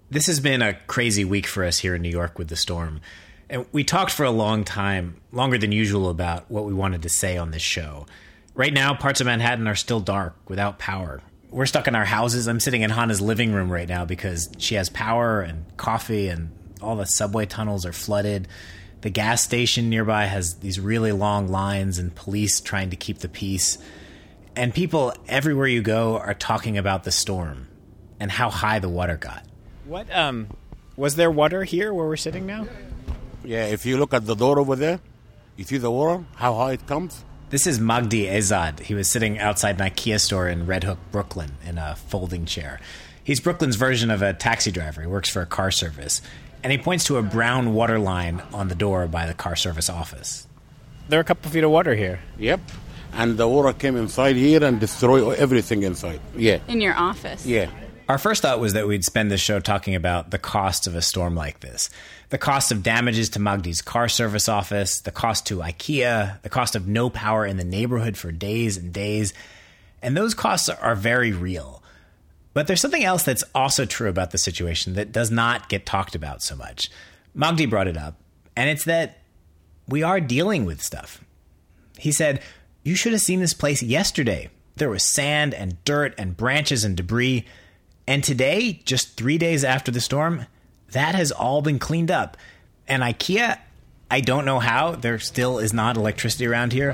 This has been a crazy week for us here in New York with the storm. And we talked for a long time, longer than usual, about what we wanted to say on this show. Right now, parts of Manhattan are still dark, without power. We're stuck in our houses. I'm sitting in Hannah's living room right now because she has power and coffee and all the subway tunnels are flooded. The gas station nearby has these really long lines and police trying to keep the peace. And people everywhere you go are talking about the storm and how high the water got. What, was there water here where we're sitting now? Yeah, if you look at the door over there, you see the water, how high it comes? This is Magdi Ezad. He was sitting outside an IKEA store in Red Hook, Brooklyn, in a folding chair. He's Brooklyn's version of a taxi driver. He works for a car service. And he points to a brown water line on the door by the car service office. There are a couple feet of water here. Yep. And the water came inside here and destroyed everything inside. Yeah. In your office? Yeah. Our first thought was that we'd spend this show talking about the cost of a storm like this. The cost of damages to Magdi's car service office, the cost to IKEA, the cost of no power in the neighborhood for days and days. And those costs are very real. But there's something else that's also true about the situation that does not get talked about so much. Magdi brought it up, and it's that we are dealing with stuff. He said, "You should have seen this place yesterday. There was sand and dirt and branches and debris. And today, just 3 days after the storm, that has all been cleaned up. And IKEA, I don't know how, there still is not electricity around here.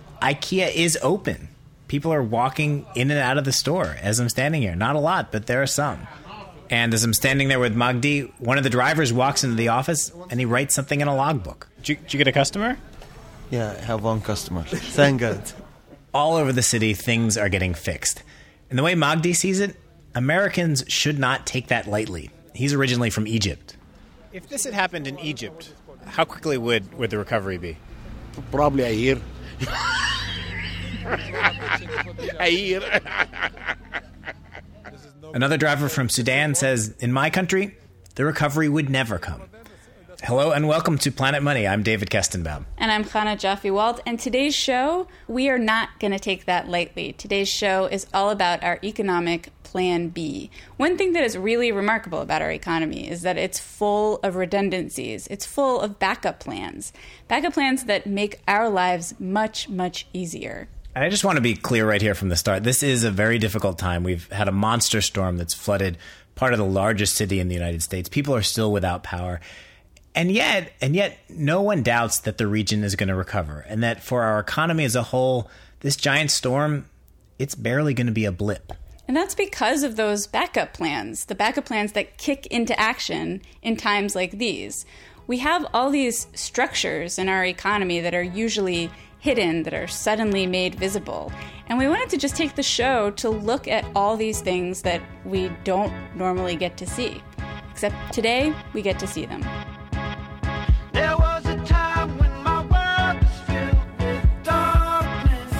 IKEA is open. People are walking in and out of the store as I'm standing here. Not a lot, but there are some. And as I'm standing there with Magdi, one of the drivers walks into the office and he writes something in a logbook. Did you get a customer? Yeah, I have one customer. Thank God. All over the city, things are getting fixed. And the way Magdi sees it, Americans should not take that lightly. He's originally from Egypt. If this had happened in Egypt, how quickly would the recovery be? Probably a year. A year. Another driver from Sudan says, in my country, the recovery would never come. Hello and welcome to Planet Money. I'm David Kestenbaum. And I'm Chana Joffe-Walt. And today's show, we are not going to take that lightly. Today's show is all about our economic Plan B. One thing that is really remarkable about our economy is that it's full of redundancies. It's full of backup plans that make our lives much, much easier. And I just want to be clear right here from the start. This is a very difficult time. We've had a monster storm that's flooded part of the largest city in the United States. People are still without power. And yet, no one doubts that the region is going to recover and that for our economy as a whole, this giant storm, it's barely going to be a blip. And that's because of those backup plans, the backup plans that kick into action in times like these. We have all these structures in our economy that are usually hidden, that are suddenly made visible. And we wanted to just take the show to look at all these things that we don't normally get to see. Except today, we get to see them. There was a time when my world was filled with darkness.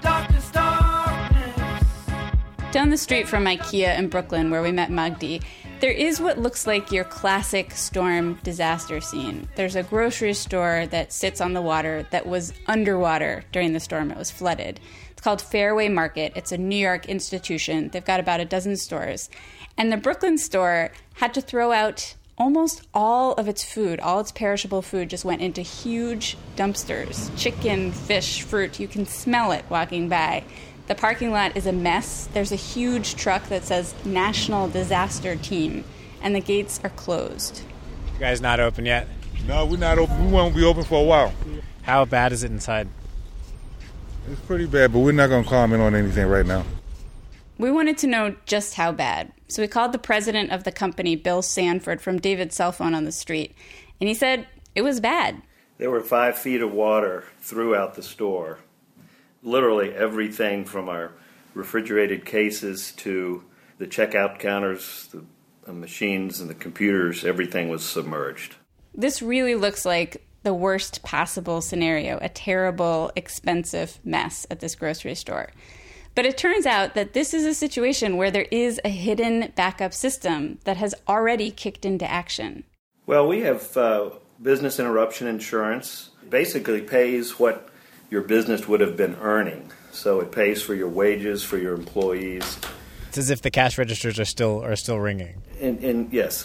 Down the street from IKEA in Brooklyn, where we met Magdi, there is what looks like your classic storm disaster scene. There's a grocery store that sits on the water that was underwater during the storm. It was flooded. It's called Fairway Market. It's a New York institution. They've got about a dozen stores. And the Brooklyn store had to throw out almost all of its food. All its perishable food just went into huge dumpsters. Chicken, fish, fruit. You can smell it walking by. The parking lot is a mess. There's a huge truck that says National Disaster Team, and the gates are closed. You guys not open yet? No, we're not open. We won't be open for a while. How bad is it inside? It's pretty bad, but we're not going to comment on anything right now. We wanted to know just how bad. So we called the president of the company, Bill Sanford, from David's cell phone on the street. And he said it was bad. There were 5 feet of water throughout the store. Literally everything from our refrigerated cases to the checkout counters, the machines and the computers, everything was submerged. This really looks like the worst possible scenario, a terrible, expensive mess at this grocery store. But it turns out that this is a situation where there is a hidden backup system that has already kicked into action. Well, we have business interruption insurance. It basically pays what your business would have been earning. So it pays for your wages, for your employees. It's as if the cash registers are still ringing. And yes.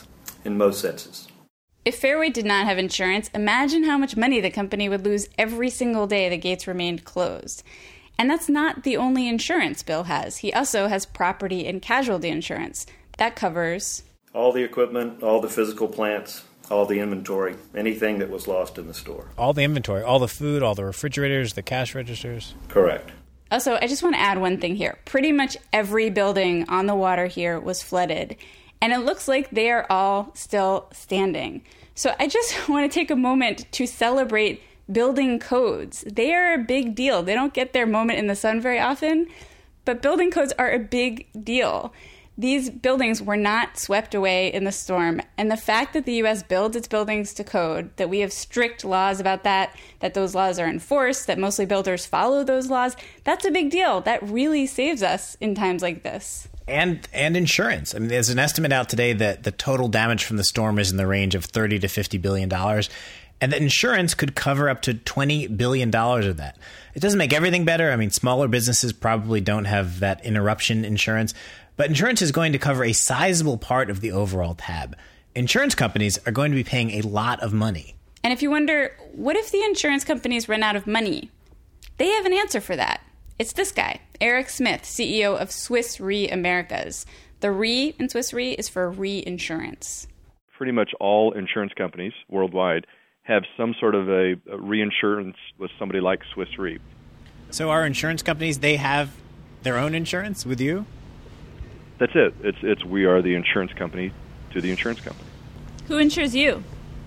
in most senses. If Fairway did not have insurance, imagine how much money the company would lose every single day the gates remained closed. And that's not the only insurance Bill has. He also has property and casualty insurance. That covers All the equipment, all the physical plants, all the inventory, anything that was lost in the store. All the inventory, all the food, all the refrigerators, the cash registers. Correct. Also, I just want to add one thing here. Pretty much every building on the water here was flooded, and it looks like they are all still standing. So I just want to take a moment to celebrate building codes. They are a big deal. They don't get their moment in the sun very often, but building codes are a big deal. These buildings were not swept away in the storm, and the fact that the U.S. builds its buildings to code, that we have strict laws about that those laws are enforced, that mostly builders follow those laws, that's a big deal. That really saves us in times like this. And insurance. I mean, there's an estimate out today that the total damage from the storm is in the range of $30 to $50 billion, and that insurance could cover up to $20 billion of that. It doesn't make everything better. I mean, smaller businesses probably don't have that interruption insurance, but insurance is going to cover a sizable part of the overall tab. Insurance companies are going to be paying a lot of money. And if you wonder, what if the insurance companies run out of money? They have an answer for that. It's this guy, Eric Smith, CEO of Swiss Re Americas. The Re in Swiss Re is for reinsurance. Pretty much all insurance companies worldwide have some sort of a reinsurance with somebody like Swiss Re. So our insurance companies, they have their own insurance with you? That's it. It's we are the insurance company to the insurance company. Who insures you?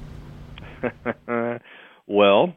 Well,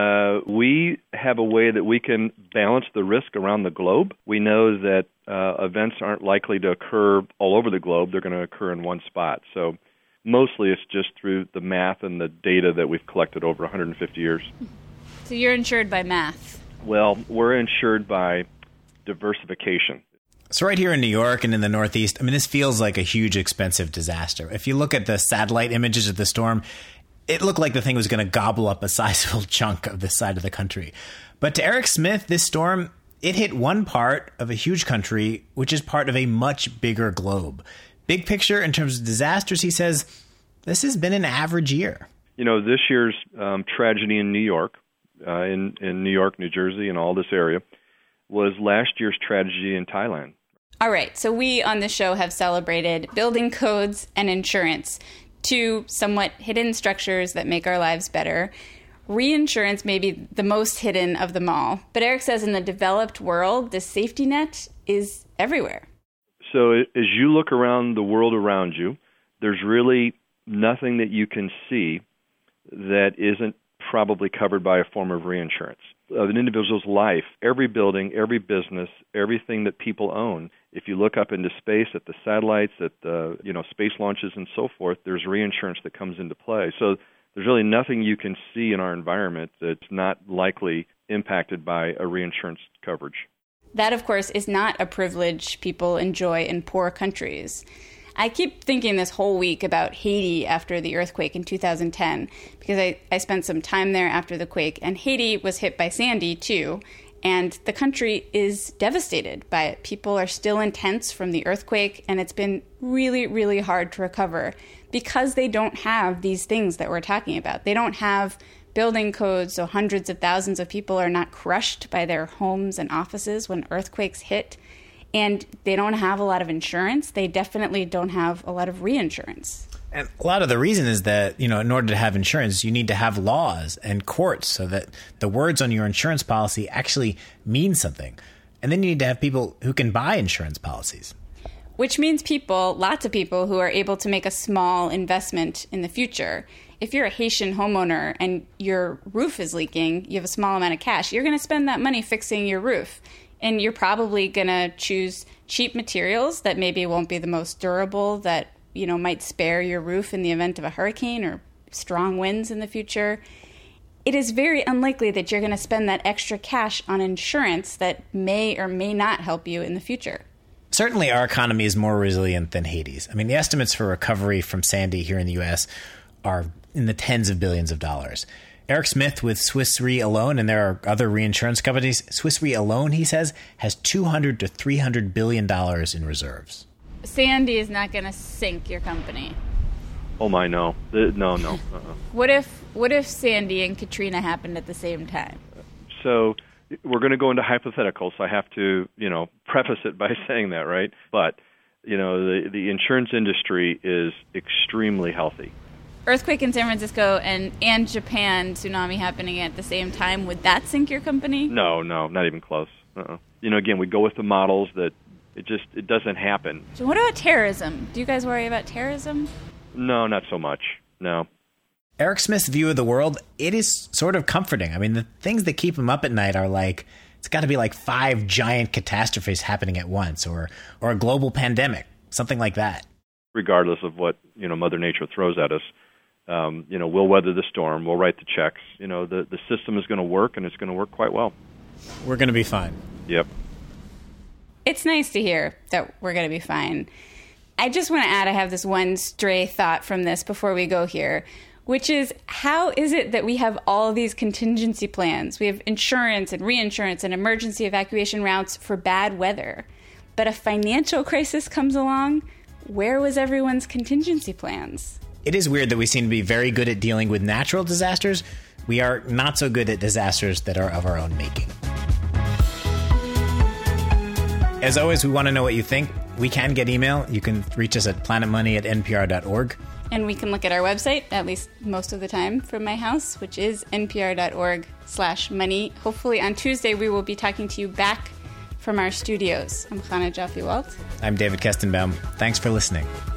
we have a way that we can balance the risk around the globe. We know that events aren't likely to occur all over the globe. They're going to occur in one spot. So mostly it's just through the math and the data that we've collected over 150 years. So you're insured by math. Well, we're insured by diversification. So right here in New York and in the Northeast, I mean, this feels like a huge, expensive disaster. If you look at the satellite images of the storm, it looked like the thing was going to gobble up a sizable chunk of this side of the country. But to Eric Smith, this storm, it hit one part of a huge country, which is part of a much bigger globe. Big picture, in terms of disasters, he says, this has been an average year. You know, this year's tragedy in New York, in New York, New Jersey, and all this area, was last year's tragedy in Thailand. All right, so we on the show have celebrated building codes and insurance, two somewhat hidden structures that make our lives better. Reinsurance may be the most hidden of them all, but Eric says in the developed world, this safety net is everywhere. So as you look around the world around you, there's really nothing that you can see that isn't probably covered by a form of reinsurance. Of an individual's life, every building, every business, everything that people own, if you look up into space at the satellites, at the space launches and so forth, there's reinsurance that comes into play. So there's really nothing you can see in our environment that's not likely impacted by a reinsurance coverage. That, of course, is not a privilege people enjoy in poor countries. I keep thinking this whole week about Haiti after the earthquake in 2010, because I spent some time there after the quake, and Haiti was hit by Sandy, too, and the country is devastated by it. People are still in tents from the earthquake, and it's been really, really hard to recover because they don't have these things that we're talking about. They don't have building codes, so hundreds of thousands of people are not crushed by their homes and offices when earthquakes hit. And they don't have a lot of insurance. They definitely don't have a lot of reinsurance. And a lot of the reason is that, in order to have insurance, you need to have laws and courts so that the words on your insurance policy actually mean something. And then you need to have people who can buy insurance policies. Which means lots of people who are able to make a small investment in the future. If you're a Haitian homeowner and your roof is leaking, you have a small amount of cash, you're going to spend that money fixing your roof. And you're probably going to choose cheap materials that maybe won't be the most durable, that, might spare your roof in the event of a hurricane or strong winds in the future. It is very unlikely that you're going to spend that extra cash on insurance that may or may not help you in the future. Certainly our economy is more resilient than Haiti's. I mean, the estimates for recovery from Sandy here in the U.S. are in the tens of billions of dollars. Eric Smith with Swiss Re alone, and there are other reinsurance companies, Swiss Re alone, he says, has $200 to $300 billion in reserves. Sandy is not going to sink your company. Oh my, no. No. What if Sandy and Katrina happened at the same time? So we're going to go into hypotheticals. So I have to, preface it by saying that, right? But, the insurance industry is extremely healthy. Earthquake in San Francisco and Japan tsunami happening at the same time, would that sink your company? No, not even close. Again, we go with the models that it doesn't happen. So what about terrorism? Do you guys worry about terrorism? No, not so much. No. Eric Smith's view of the world, it is sort of comforting. I mean, the things that keep him up at night are like, it's got to be like 5 giant catastrophes happening at once, or a global pandemic, something like that. Regardless of what, Mother Nature throws at us, we'll weather the storm, we'll write the checks. The system is going to work, and it's going to work quite well. We're going to be fine. Yep. It's nice to hear that we're going to be fine. I just want to add, I have this one stray thought from this before we go here, which is, how is it that we have all these contingency plans? We have insurance and reinsurance and emergency evacuation routes for bad weather. But a financial crisis comes along, where was everyone's contingency plans? It is weird that we seem to be very good at dealing with natural disasters. We are not so good at disasters that are of our own making. As always, we want to know what you think. We can get email. You can reach us at planetmoney@npr.org. And we can look at our website, at least most of the time, from my house, which is npr.org/money. Hopefully on Tuesday, we will be talking to you back from our studios. I'm Chana Joffe-Walt. I'm David Kestenbaum. Thanks for listening.